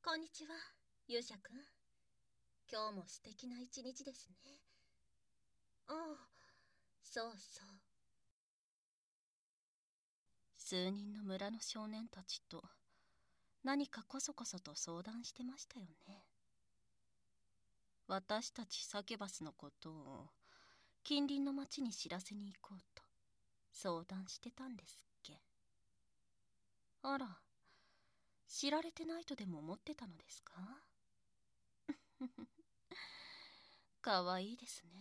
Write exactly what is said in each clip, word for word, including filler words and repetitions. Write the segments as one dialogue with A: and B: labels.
A: こんにちは、勇者くん。今日も素敵な一日ですね。ああ、そうそう。数人の村の少年たちと何かこそこそと相談してましたよね。私たちサキュバスのことを近隣の町に知らせに行こうと相談してたんですっけ。あら、知られてないとでも思ってたのですか？かわいいですね。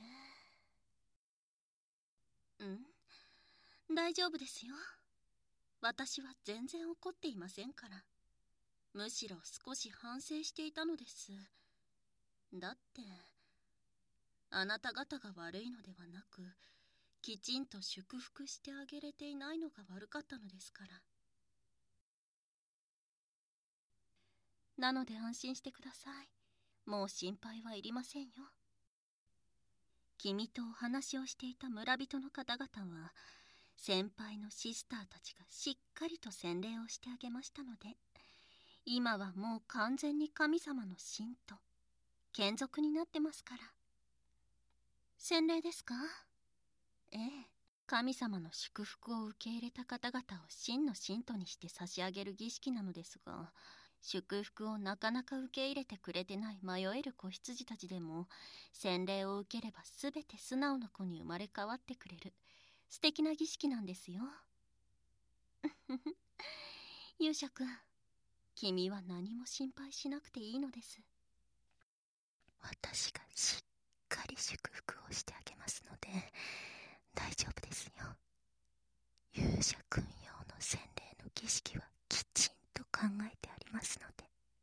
A: うん、大丈夫ですよ。私は全然怒っていませんから。むしろ少し反省していたのです。だってあなた方が悪いのではなく、きちんと祝福してあげれていないのが悪かったのですから。なので安心してください。もう心配はいりませんよ。君とお話をしていた村人の方々は、先輩のシスターたちがしっかりと洗礼をしてあげましたので、今はもう完全に神様の信徒、眷属になってますから。洗礼ですか？ええ、神様の祝福を受け入れた方々を真の信徒にして差し上げる儀式なのですが、祝福をなかなか受け入れてくれてない迷える子羊たちでも、洗礼を受ければすべて素直な子に生まれ変わってくれる素敵な儀式なんですよ。勇者くん、君は何も心配しなくていいのです。
B: 私がしっかり祝福をしてあげますので大丈夫ですよ。勇者くん用の洗礼の儀式はきちんと考えてありますので、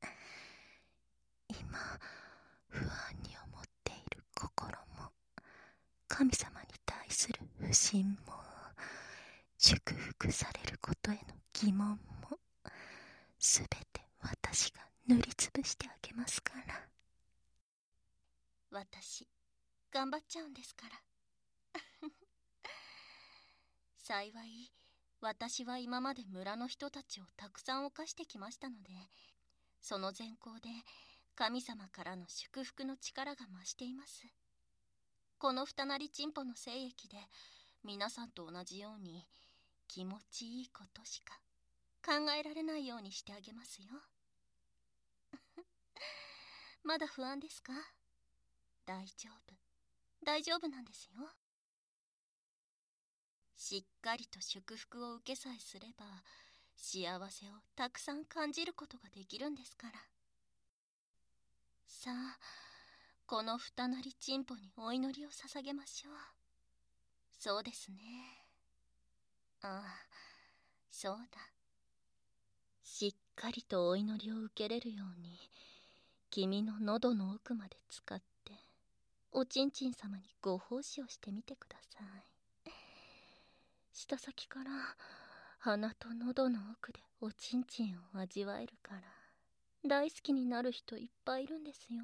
B: 今不安に思っている心も、神様に対する不信も、祝福されることへの疑問も、すべて私が塗りつぶしてあげますから。
A: 私、頑張っちゃうんですから。幸い、私は今まで村の人たちをたくさん犯してきましたので、その善行で神様からの祝福の力が増しています。この二なりちんぽの精液で皆さんと同じように気持ちいいことしか考えられないようにしてあげますよ。まだ不安ですか？大丈夫、大丈夫なんですよ。しっかりと祝福を受けさえすれば、幸せをたくさん感じることができるんですから。さあ、この二なりちんぽにお祈りを捧げましょう。そうですね。ああ、そうだ。しっかりとお祈りを受けれるように、君の喉の奥まで使って、おちんちん様にご奉仕をしてみてください。舌先から鼻と喉の奥でおちんちんを味わえるから、大好きになる人いっぱいいるんですよ。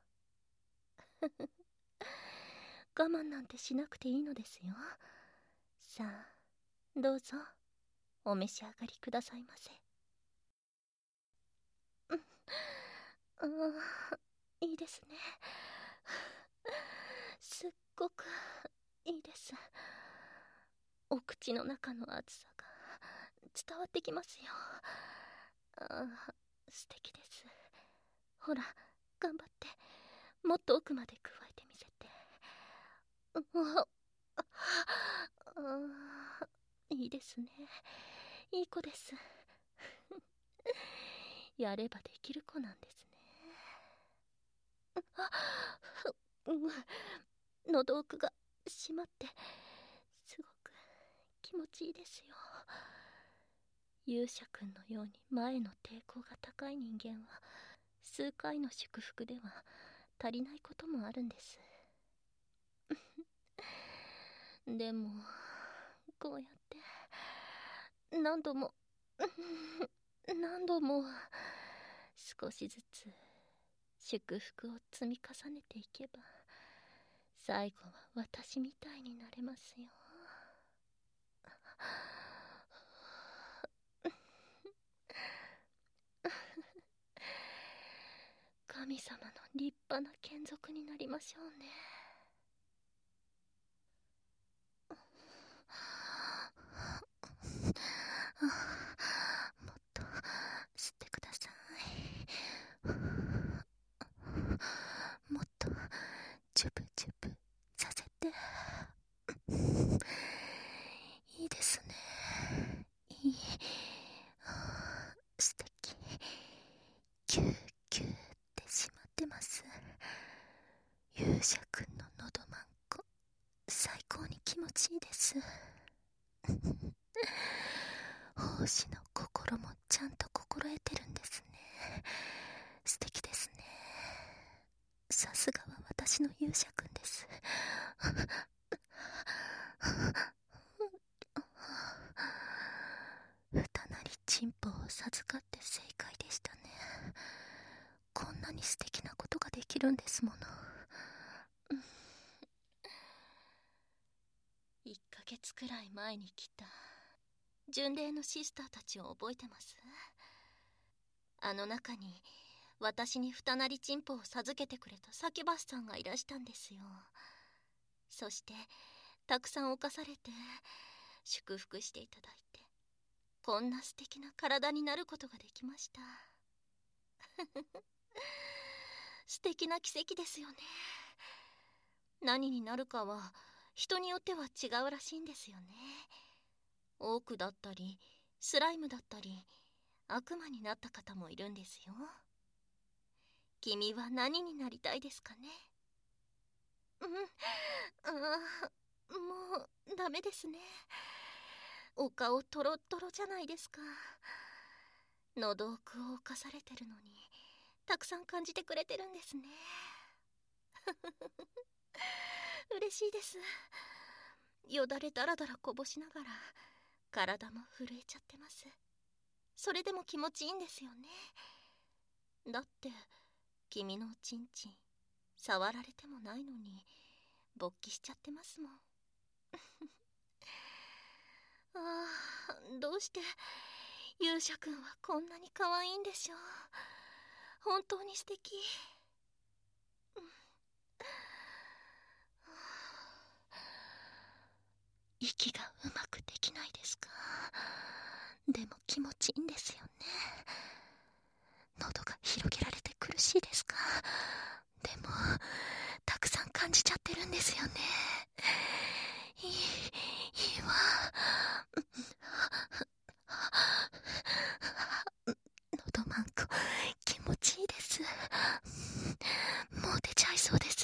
A: 我慢なんてしなくていいのですよ。さあ、どうぞお召し上がりくださいませ。うん、あー、いいですね。すっごくいいです。お口の中の熱さが伝わってきますよ。ああ、素敵です。ほら、頑張って、もっと奥まで加えてみせて。うわ、ああ、いいですね。いい子です。やればできる子なんですね。あ、うん、喉奥が閉まってすごく気持ちいいですよ。勇者くんのように前の抵抗が高い人間は数回の祝福では足りないこともあるんです。でもこうやって何度も何度も少しずつ祝福を積み重ねていけば、最後は私みたいになれますよ。 神様の立派な眷属になりましょうね。
B: もっと吸ってください。もっとジュブジュブさせて。いいですね。いい。素敵。キューキューってしまってます。勇者くんののどまんこ、最高に気持ちいいです。奉仕の心もちゃんと心得てるんですね。素敵ですね。さすがは私の勇者くんです。ふたなりちんぽを授かって正解でしたね。こんなに素敵なことができるんですもの。
A: いっかげつくらい前に来た巡礼のシスターたちを覚えてます？あの中に私にふたなりちんぽを授けてくれたサキバスさんがいらしたんですよ。そしてたくさん侵されて祝福していただいて、こんな素敵な体になることができました。素敵な奇跡ですよね。何になるかは人によっては違うらしいんですよね。オークだったりスライムだったり悪魔になった方もいるんですよ。君は何になりたいですかね？うん、あー、もうダメですね。お顔トロットロじゃないですか。喉奥を侵されてるのにたくさん感じてくれてるんですね。嬉しいです。よだれだらだらこぼしながら体も震えちゃってます。それでも気持ちいいんですよね。だって君のおちんちん触られてもないのに勃起しちゃってますもん。ああ、どうして勇者くんはこんなに可愛いんでしょう。本当に素敵。
B: 息がうまくできないですか？でも気持ちいいんですよね。喉が広げられて苦しいですか？でもたくさん感じちゃってるんですよね。いい、いいわ。喉まんこ気持ちいいです。もう出ちゃいそうです。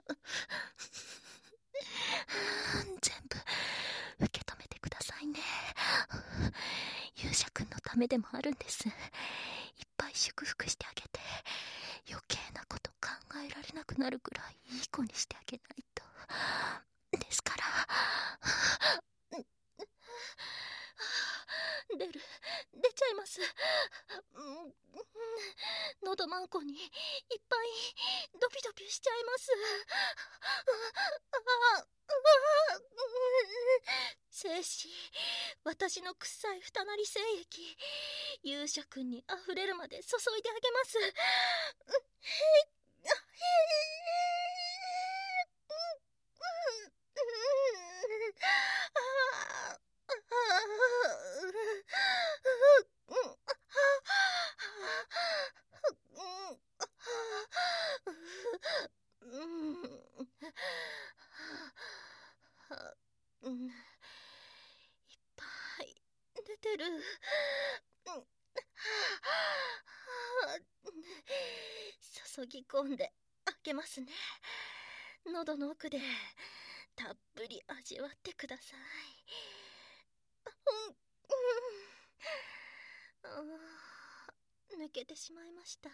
B: 全部受け止めてくださいね。勇者くんのためでもあるんです。いっぱい祝福してあげて、余計なこと考えられなくなるくらいいい子にしてあげないと。ですから
A: 出る、出ちゃいます。喉まんこにいっぱいドピドピしちゃいます。精子、私の臭いふたなり精液、勇者くんにあふれるまで注いであげます。うん、いっぱい出てる。注ぎ込んであげますね。喉の奥でたっぷり味わってください。うん、あ、抜けてしまいました。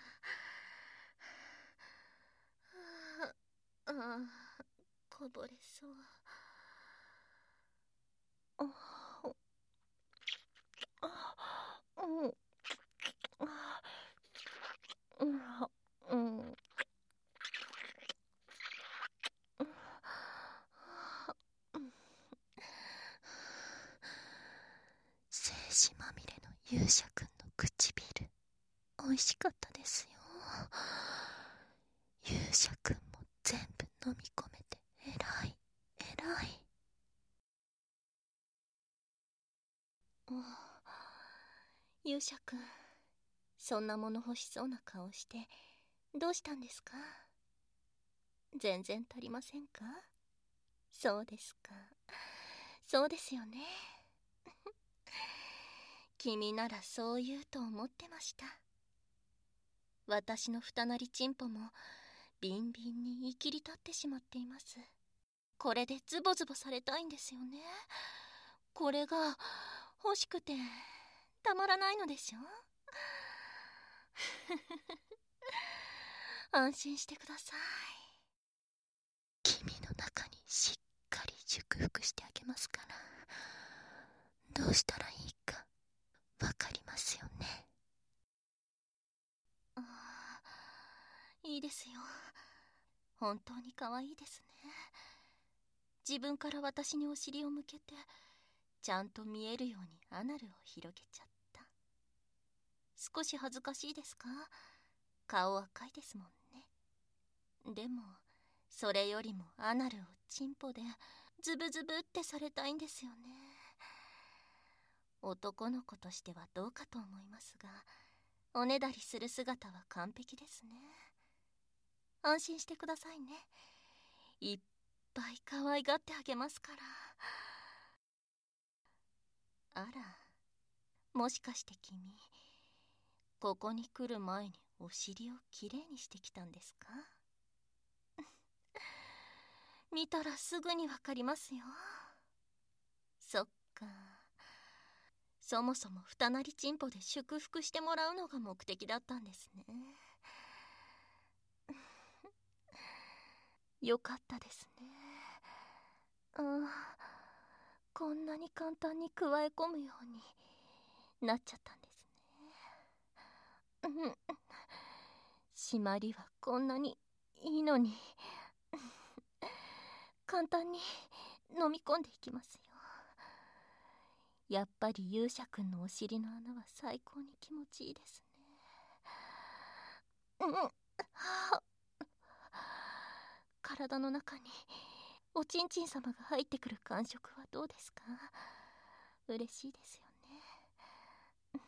A: ああ、こぼれそう。ああ、うん、あ、うん、うん、
B: 精子まみれの勇者くんの唇、美味しかったですよ。 勇者くんも全部飲み込めて偉い偉い。
A: 勇者くん、そんな物欲しそうな顔してどうしたんですか？全然足りませんか？そうですか。そうですよね。君ならそう言うと思ってました。私の二なりチンポもビンビンにいきり立ってしまっています。これでズボズボされたいんですよね。これが欲しくてたまらないのでしょ。安心してください。
B: 君の中にしっかり祝福してあげますから、どうしたらいいかわかりますよね。
A: ああ、いいですよ。本当に可愛いですね。自分から私にお尻を向けてちゃんと見えるようにアナルを広げちゃった。少し恥ずかしいですか？顔赤いですもんね。でもそれよりもアナルをチンポでズブズブってされたいんですよね。男の子としてはどうかと思いますが、おねだりする姿は完璧ですね。安心してくださいね。いっぱい可愛がってあげますから。あら、もしかして君、ここに来る前にお尻をきれいにしてきたんですか？見たらすぐにわかりますよ。そっか。そもそも二なりチンポで祝福してもらうのが目的だったんですね。よかったですね。ああ、こんなに簡単に加え込むようになっちゃったんですね。締まりはこんなにいいのに簡単に飲み込んでいきますよ。やっぱり勇者くんのお尻の穴は最高に気持ちいいですね。うん、はあ、体の中におちんちん様が入ってくる感触はどうですか？嬉しいですよね。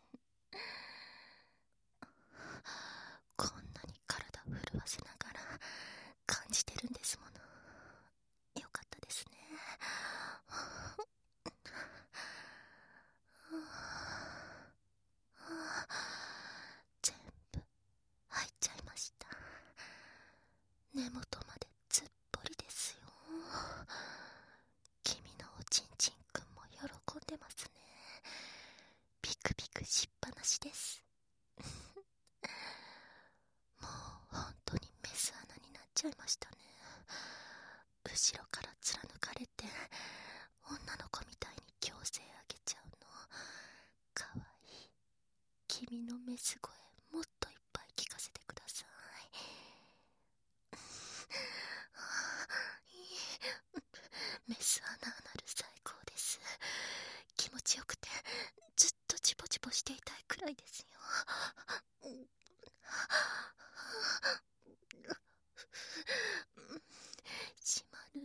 B: こんなに体を震わせながら感じてるんですもの。よかったですね。全部入っちゃいました。根元までずっぽりですよ。君のおちんちんくんも喜んでますね。ビクビクしっぱなしです。もう本当にメス穴になっちゃいましたね。後ろから貫かれて女の子みたいに矯正あげちゃうのかわいい。君のメス声もっといっぱい聞かせてください。メス穴アナル最高です。気持ちよくてずっとチポチポしていたいくらいですよ。閉まる。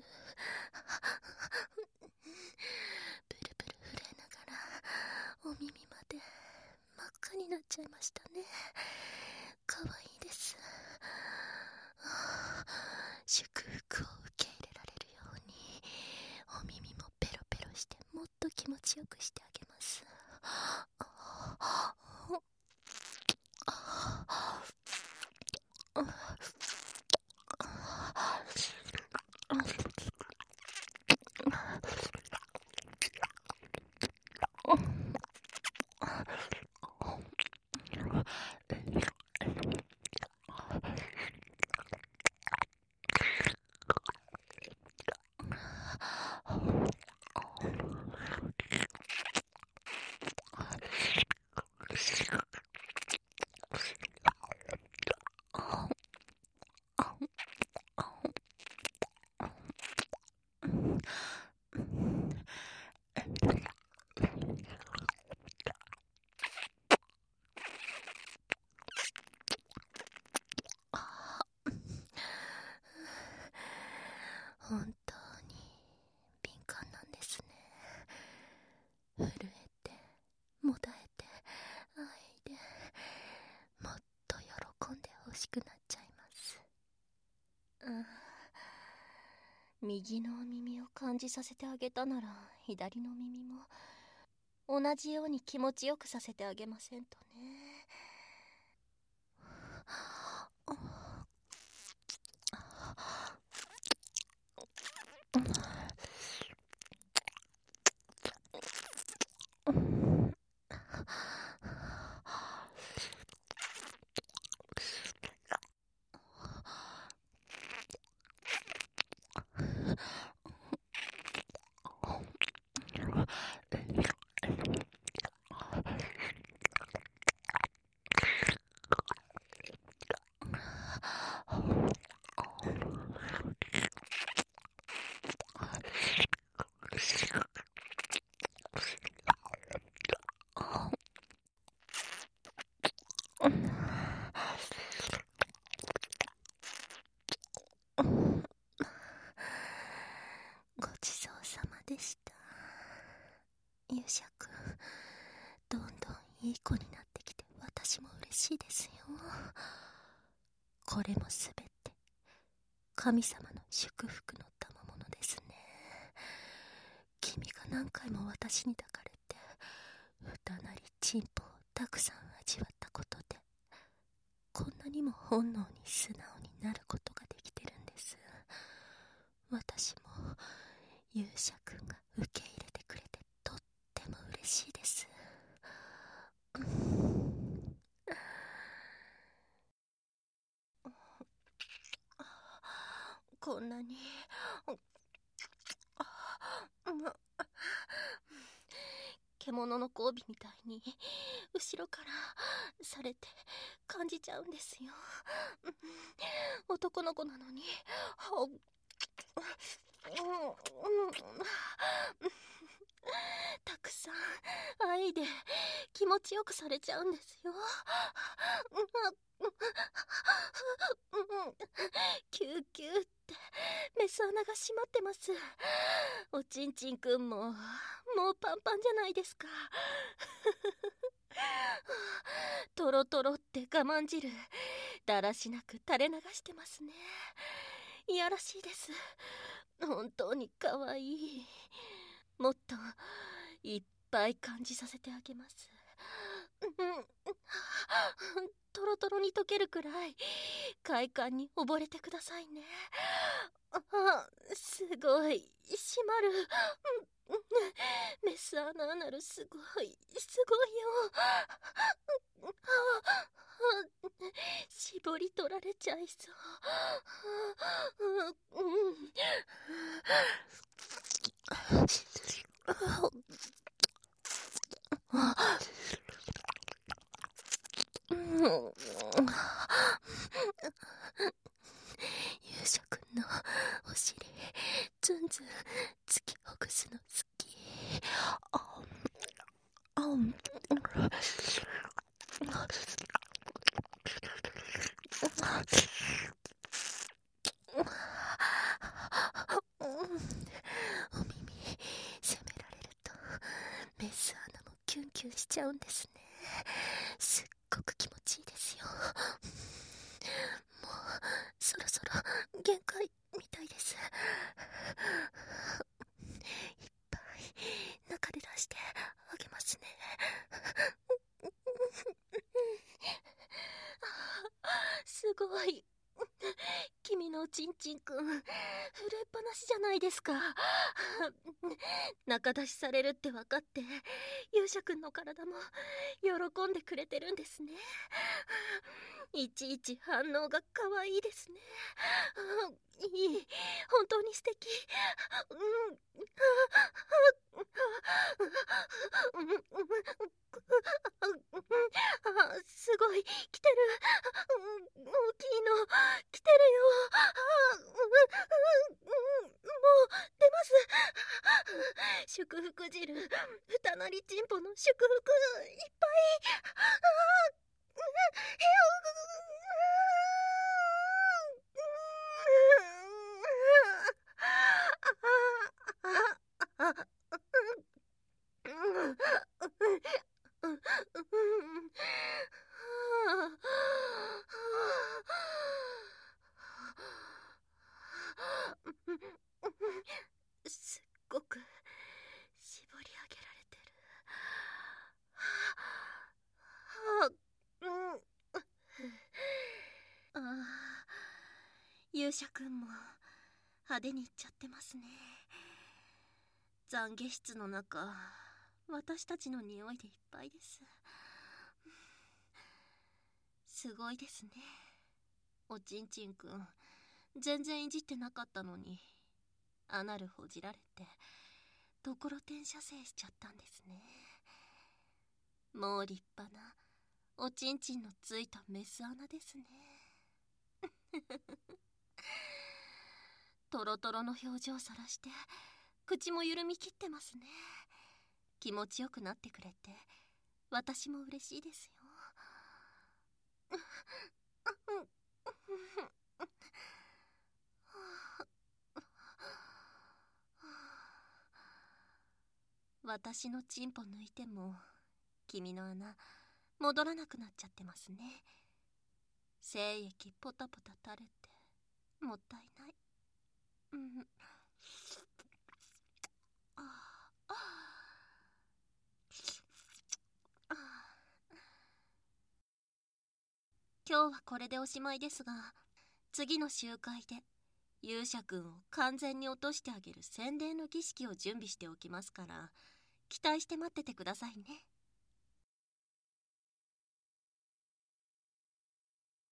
B: ブルブル震えながらお耳まで真っ赤になっちゃいましたね。かわいいです。祝福を受け入れられるようにお耳もペロペロしてもっと気持ちよくしてあげます。 震えてもだえてあいで、もっと喜んでほしくなっちゃいます。
A: うん、右のお耳を感じさせてあげたなら左の耳も同じように気持ちよくさせてあげませんとね。
B: ごちそうさまでした。勇者くん、どんどんいい子になってきて私も嬉しいですよ。これもすべて神様の祝福の賜物ですね。君が何回も私に抱かれて歌なりチンポをたくさん味わったことで、こんなにも本能に素直になることができてるんです。私も勇者くんが受け入れてくれてとっても嬉しいです。
A: こんなに獣の交尾みたいに後ろからされて感じちゃうんですよ。男の子なのにたくさん愛で気持ちよくされちゃうんですよ。キューキューってメス穴が閉まってます。おちんちんくんももうパンパンじゃないですか。トロトロって我慢汁だらしなく垂れ流してますね。いやらしいです。本当にかわいい。もっといっぱい感じさせてあげます。トロトロに溶けるくらい快感に溺れてくださいね。あ、すごい閉まる。メスアナアナルすごいすごいよ。絞り取られちゃいそう。
B: 勇者くんのお尻ずんずん突きほぐすの好き。ああお耳責められるとメス穴もキュンキュンしちゃうんですね。すっごく気持ちいいですよ。もうそろそろ限界みたいです。いっぱい中で出してあげますね。
A: すごい。君のおちんちんくん震えっぱなしじゃないですか。仲出しされるって分かって勇者くんの体も喜んでくれてるんですね。いちいち反応が可愛いですね。いい、本当に素敵。すごい来てる。大きいの来てるよ。もう出ます。祝福汁、二なりちんぽの祝福いっぱい。 勇者くんも派手にいっちゃってますね。懺悔室の中、私たちの匂いでいっぱいです。すごいですね。おちんちんくん、全然いじってなかったのに、アナルほじられて、ところてん射精しちゃったんですね。もう立派な、おちんちんのついたメス穴ですね。トロトロの表情さらして、口も緩みきってますね。気持ちよくなってくれて、私も嬉しいですよ。私のチンポ抜いても、君の穴、戻らなくなっちゃってますね。精液ポタポタ垂れて、もったいない。うん。ああ。今日はこれでおしまいですが、次の集会で勇者くんを完全に落としてあげる洗礼の儀式を準備しておきますから、期待して待っててくださいね。